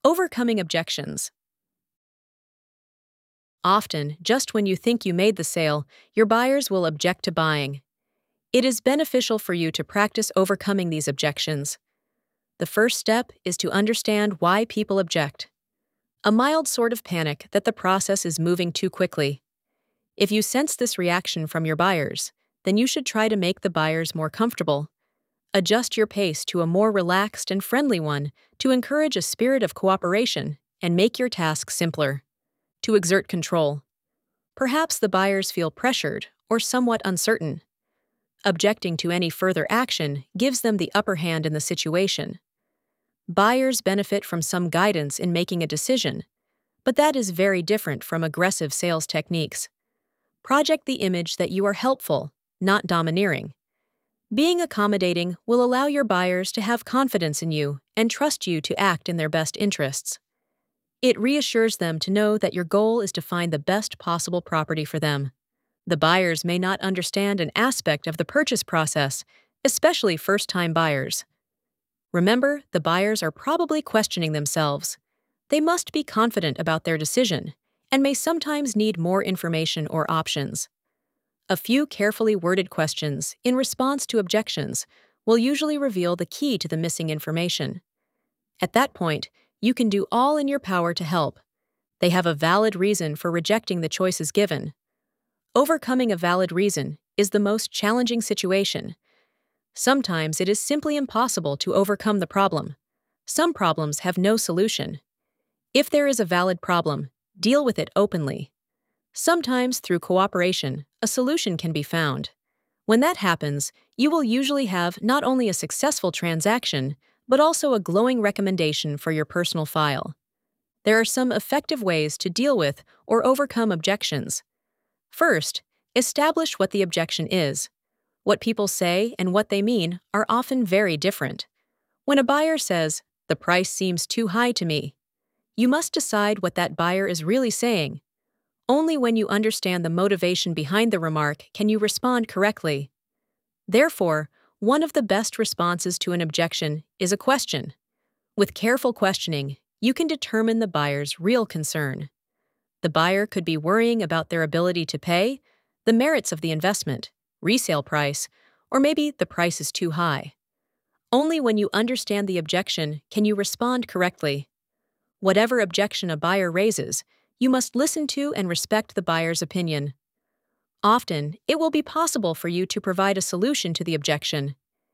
Overcoming objections. Often, just when you think you made the sale, your buyers will object to buying. It is beneficial for you to practice overcoming these objections. The first step is to understand why people object. A mild sort of panic that the process is moving too quickly. If you sense this reaction from your buyers, then you should try to make the buyers more comfortable. Adjust your pace to a more relaxed and friendly one to encourage a spirit of cooperation and make your task simpler. To exert control. Perhaps the buyers feel pressured or somewhat uncertain. Objecting to any further action gives them the upper hand in the situation. Buyers benefit from some guidance in making a decision, but that is very different from aggressive sales techniques. Project the image that you are helpful, not domineering. Being accommodating will allow your buyers to have confidence in you and trust you to act in their best interests. It reassures them to know that your goal is to find the best possible property for them. The buyers may not understand an aspect of the purchase process, especially first-time buyers. Remember, the buyers are probably questioning themselves. They must be confident about their decision and may sometimes need more information or options. A few carefully worded questions in response to objections will usually reveal the key to the missing information. At that point, you can do all in your power to help. They have a valid reason for rejecting the choices given. Overcoming a valid reason is the most challenging situation. Sometimes it is simply impossible to overcome the problem. Some problems have no solution. If there is a valid problem, deal with it openly. Sometimes, through cooperation, a solution can be found. When that happens, you will usually have not only a successful transaction, but also a glowing recommendation for your personal file. There are some effective ways to deal with or overcome objections. First, establish what the objection is. What people say and what they mean are often very different. When a buyer says, "The price seems too high to me," you must decide what that buyer is really saying. Only when you understand the motivation behind the remark can you respond correctly. Therefore, one of the best responses to an objection is a question. With careful questioning, you can determine the buyer's real concern. The buyer could be worrying about their ability to pay, the merits of the investment, resale price, or maybe the price is too high. Only when you understand the objection can you respond correctly. Whatever objection a buyer raises, you must listen to and respect the buyer's opinion. Often, it will be possible for you to provide a solution to the objection.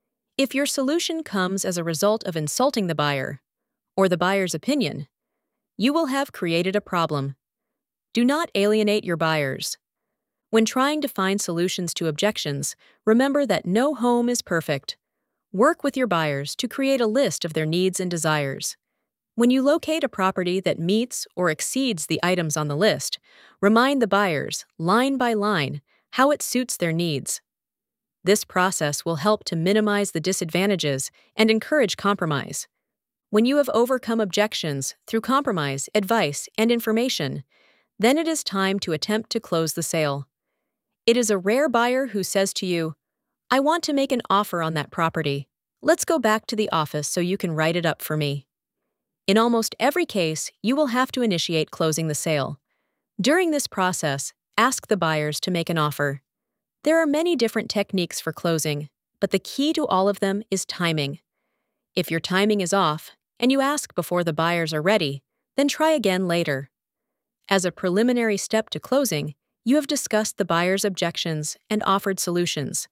If your solution comes as a result of insulting the buyer, or the buyer's opinion, you will have created a problem. Do not alienate your buyers. When trying to find solutions to objections, remember that no home is perfect. Work with your buyers to create a list of their needs and desires. When you locate a property that meets or exceeds the items on the list, remind the buyers, line by line, how it suits their needs. This process will help to minimize the disadvantages and encourage compromise. When you have overcome objections through compromise, advice, and information, then it is time to attempt to close the sale. It is a rare buyer who says to you, "I want to make an offer on that property. Let's go back to the office so you can write it up for me." In almost every case, you will have to initiate closing the sale. During this process, ask the buyers to make an offer. There are many different techniques for closing, but the key to all of them is timing. If your timing is off, and you ask before the buyers are ready, then try again later. As a preliminary step to closing, you have discussed the buyer's objections and offered solutions.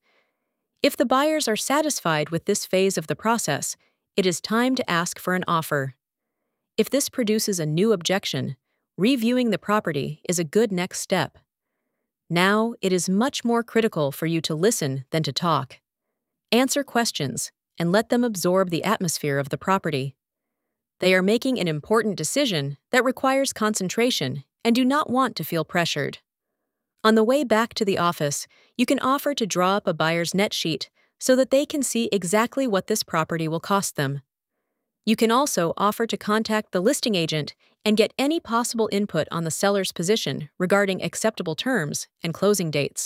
If the buyers are satisfied with this phase of the process, it is time to ask for an offer. If this produces a new objection, reviewing the property is a good next step. Now, it is much more critical for you to listen than to talk. Answer questions and let them absorb the atmosphere of the property. They are making an important decision that requires concentration and do not want to feel pressured. On the way back to the office, you can offer to draw up a buyer's net sheet so that they can see exactly what this property will cost them. You can also offer to contact the listing agent and get any possible input on the seller's position regarding acceptable terms and closing dates.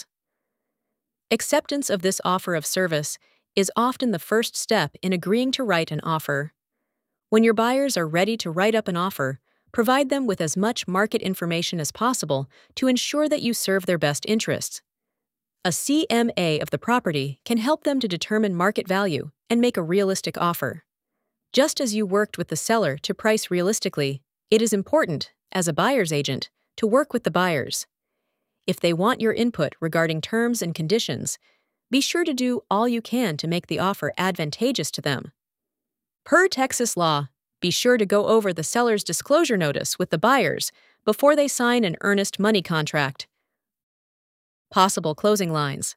Acceptance of this offer of service is often the first step in agreeing to write an offer. When your buyers are ready to write up an offer, provide them with as much market information as possible to ensure that you serve their best interests. A CMA of the property can help them to determine market value and make a realistic offer. Just as you worked with the seller to price realistically, it is important, as a buyer's agent, to work with the buyers. If they want your input regarding terms and conditions, be sure to do all you can to make the offer advantageous to them. Per Texas law, be sure to go over the seller's disclosure notice with the buyers before they sign an earnest money contract. Possible closing lines.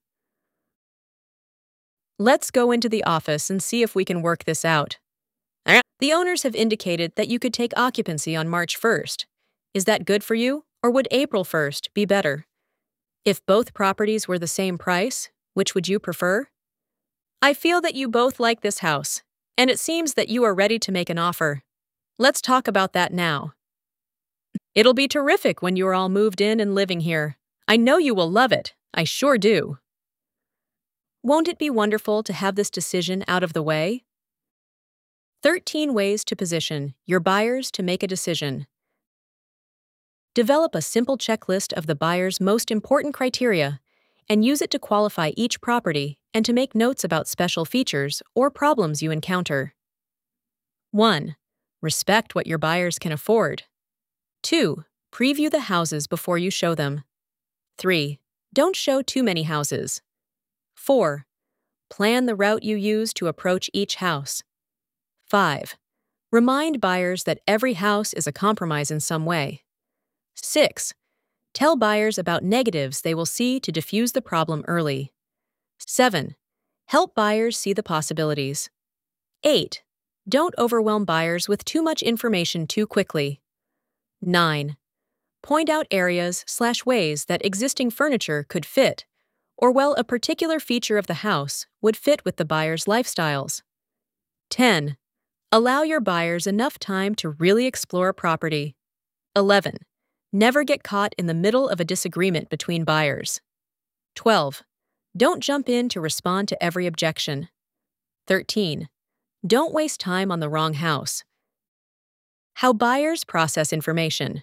Let's go into the office and see if we can work this out. The owners have indicated that you could take occupancy on March 1st. Is that good for you, or would April 1st be better? If both properties were the same price, which would you prefer? I feel that you both like this house, and it seems that you are ready to make an offer. Let's talk about that now. It'll be terrific when you're all moved in and living here. I know you will love it. I sure do. Won't it be wonderful to have this decision out of the way? 13 ways to position your buyers to make a decision. Develop a simple checklist of the buyer's most important criteria and use it to qualify each property and to make notes about special features or problems you encounter. 1. Respect what your buyers can afford. 2. Preview the houses before you show them. 3. Don't show too many houses. 4. Plan the route you use to approach each house. 5. Remind buyers that every house is a compromise in some way. 6. Tell buyers about negatives they will see to diffuse the problem early. 7. Help buyers see the possibilities. 8. Don't overwhelm buyers with too much information too quickly. 9. Point out areas/ways that existing furniture could fit, or a particular feature of the house would fit with the buyer's lifestyles. 10. Allow your buyers enough time to really explore a property. 11. Never get caught in the middle of a disagreement between buyers. 12. Don't jump in to respond to every objection. 13. Don't waste time on the wrong house. How buyers process information.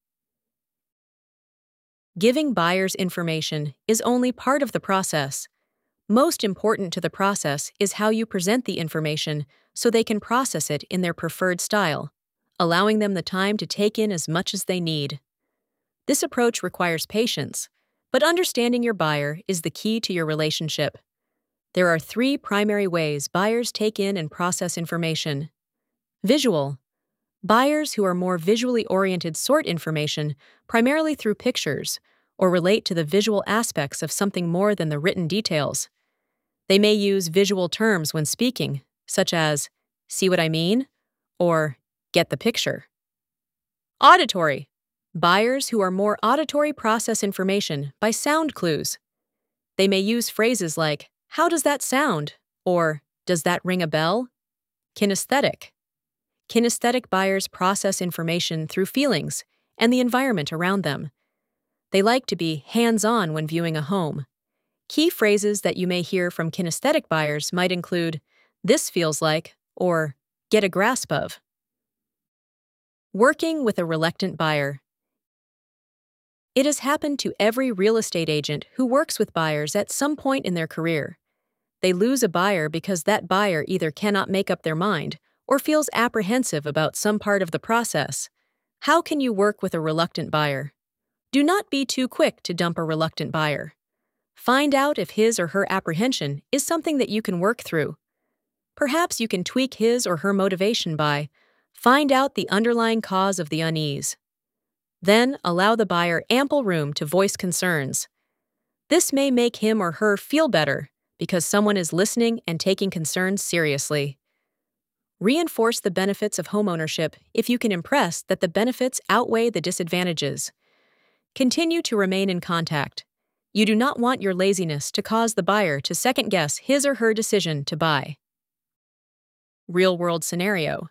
Giving buyers information is only part of the process. Most important to the process is how you present the information so they can process it in their preferred style, allowing them the time to take in as much as they need. This approach requires patience, but understanding your buyer is the key to your relationship. There are 3 primary ways buyers take in and process information. Visual. Buyers who are more visually oriented sort information primarily through pictures or relate to the visual aspects of something more than the written details. They may use visual terms when speaking, such as, "See what I mean?" or "Get the picture." Auditory. Buyers who are more auditory process information by sound clues. They may use phrases like, "How does that sound?" or "Does that ring a bell?" Kinesthetic. Kinesthetic buyers process information through feelings and the environment around them. They like to be hands-on when viewing a home. Key phrases that you may hear from kinesthetic buyers might include, "This feels like," or "Get a grasp of." Working with a reluctant buyer. It has happened to every real estate agent who works with buyers at some point in their career. They lose a buyer because that buyer either cannot make up their mind or feels apprehensive about some part of the process. How can you work with a reluctant buyer? Do not be too quick to dump a reluctant buyer. Find out if his or her apprehension is something that you can work through. Perhaps you can tweak his or her motivation by find out the underlying cause of the unease. Then allow the buyer ample room to voice concerns. This may make him or her feel better because someone is listening and taking concerns seriously. Reinforce the benefits of homeownership if you can impress that the benefits outweigh the disadvantages. Continue to remain in contact. You do not want your laziness to cause the buyer to second-guess his or her decision to buy. Real-world scenario.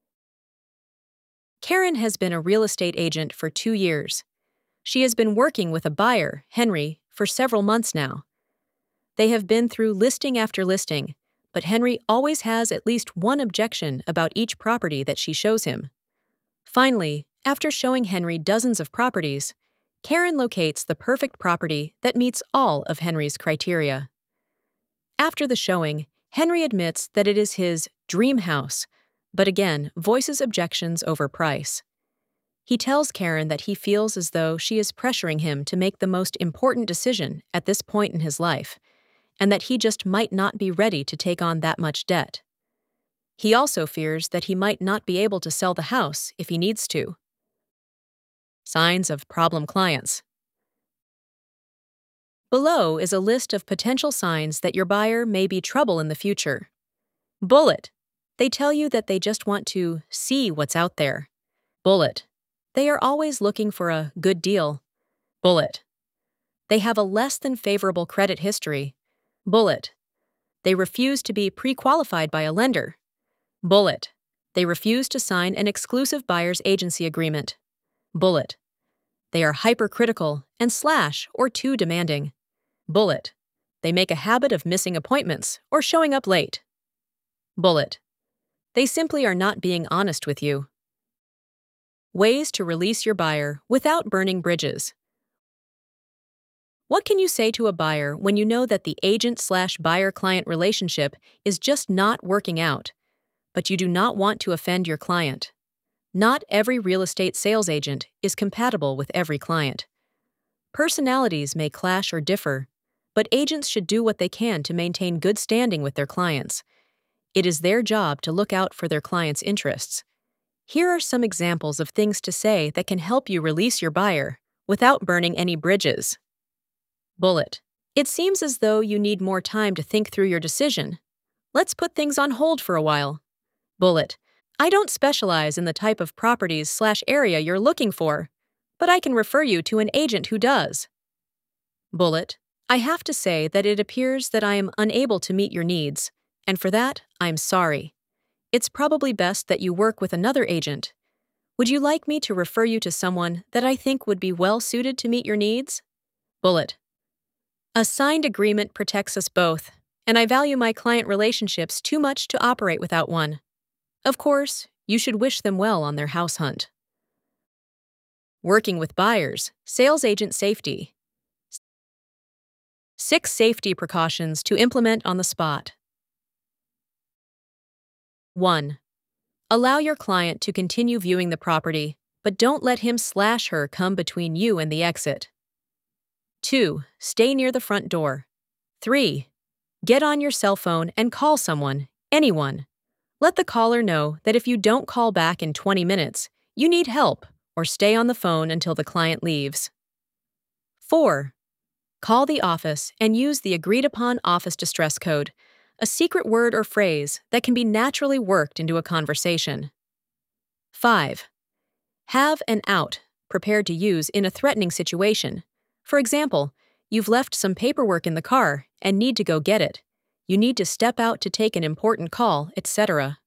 Karen has been a real estate agent for 2 years. She has been working with a buyer, Henry, for several months now. They have been through listing after listing, but Henry always has at least one objection about each property that she shows him. Finally, after showing Henry dozens of properties, Karen locates the perfect property that meets all of Henry's criteria. After the showing, Henry admits that it is his dream house, but again voices objections over price. He tells Karen that he feels as though she is pressuring him to make the most important decision at this point in his life, and that he just might not be ready to take on that much debt. He also fears that he might not be able to sell the house if he needs to. Signs of problem clients. Below is a list of potential signs that your buyer may be trouble in the future. Bullet. They tell you that they just want to see what's out there. Bullet. They are always looking for a good deal. Bullet. They have a less than favorable credit history. Bullet. They refuse to be pre-qualified by a lender. Bullet. They refuse to sign an exclusive buyer's agency agreement. Bullet. They are hypercritical and or too demanding. Bullet. They make a habit of missing appointments or showing up late. Bullet. They simply are not being honest with you. Ways to release your buyer without burning bridges. What can you say to a buyer when you know that the agent/buyer-client relationship is just not working out, but you do not want to offend your client? Not every real estate sales agent is compatible with every client. Personalities may clash or differ, but agents should do what they can to maintain good standing with their clients. It is their job to look out for their clients' interests. Here are some examples of things to say that can help you release your buyer without burning any bridges. Bullet. It seems as though you need more time to think through your decision. Let's put things on hold for a while. Bullet. I don't specialize in the type of properties/area you're looking for, but I can refer you to an agent who does. Bullet. I have to say that it appears that I am unable to meet your needs, and for that, I'm sorry. It's probably best that you work with another agent. Would you like me to refer you to someone that I think would be well suited to meet your needs? Bullet. A signed agreement protects us both, and I value my client relationships too much to operate without one. Of course, you should wish them well on their house hunt. Working with buyers, sales agent safety. 6 safety precautions to implement on the spot. 1. Allow your client to continue viewing the property, but don't let him/her come between you and the exit. 2. Stay near the front door. 3. Get on your cell phone and call someone, anyone. Let the caller know that if you don't call back in 20 minutes, you need help, or stay on the phone until the client leaves. 4. Call the office and use the agreed-upon office distress code, a secret word or phrase that can be naturally worked into a conversation. 5. Have an out prepared to use in a threatening situation. For example, you've left some paperwork in the car and need to go get it. You need to step out to take an important call, etc.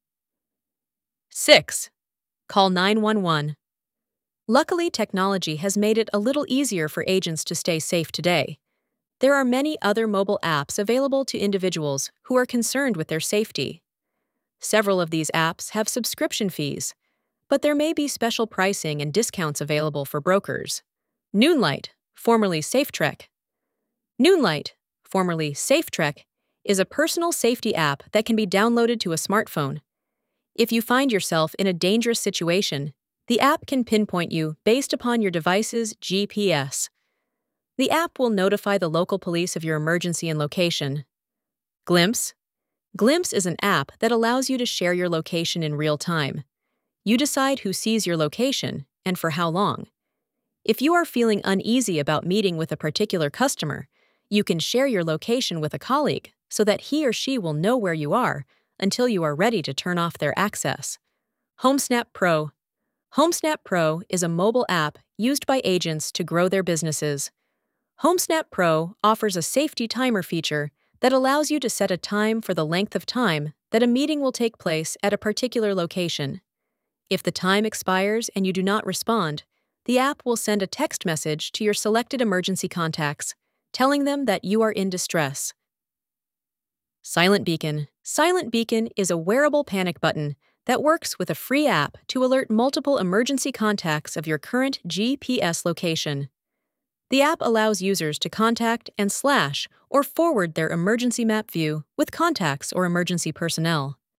6. Call 911. Luckily, technology has made it a little easier for agents to stay safe today. There are many other mobile apps available to individuals who are concerned with their safety. Several of these apps have subscription fees, but there may be special pricing and discounts available for brokers. Noonlight, formerly SafeTrek. Noonlight, formerly SafeTrek, is a personal safety app that can be downloaded to a smartphone. If you find yourself in a dangerous situation, the app can pinpoint you based upon your device's GPS. The app will notify the local police of your emergency and location. Glimpse. Glimpse is an app that allows you to share your location in real time. You decide who sees your location and for how long. If you are feeling uneasy about meeting with a particular customer, you can share your location with a colleague so that he or she will know where you are until you are ready to turn off their access. HomeSnap Pro. HomeSnap Pro is a mobile app used by agents to grow their businesses. HomeSnap Pro offers a safety timer feature that allows you to set a time for the length of time that a meeting will take place at a particular location. If the time expires and you do not respond, the app will send a text message to your selected emergency contacts, telling them that you are in distress. Silent Beacon. Silent Beacon is a wearable panic button that works with a free app to alert multiple emergency contacts of your current GPS location. The app allows users to contact and slash or forward their emergency map view with contacts or emergency personnel.